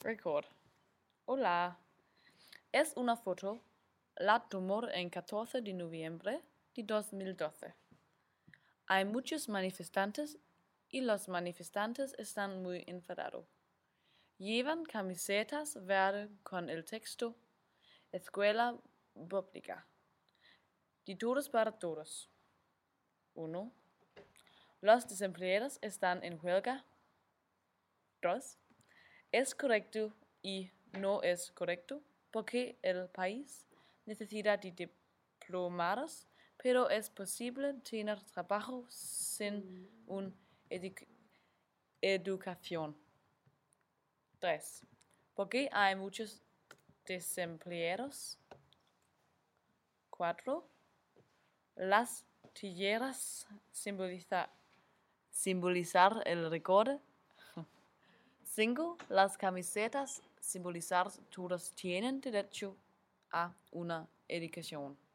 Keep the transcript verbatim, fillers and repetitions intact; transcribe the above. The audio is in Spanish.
Record. Hola. Es una foto. La tomó en catorce de noviembre de dos mil doce. Hay muchos manifestantes y los manifestantes están muy enfadados. Llevan camisetas verdes con el texto Escuela Pública. De todos para todos. uno. Los desempleados están en huelga. dos. Es correcto y no es correcto porque el país necesita de diplomados, pero es posible tener trabajo sin una edu- educación. tres. Porque hay muchos desempleados. cuatro. Las tilleras simboliza, simbolizar el récord. cinco. Las camisetas simbolizar todos tienen derecho a una educación.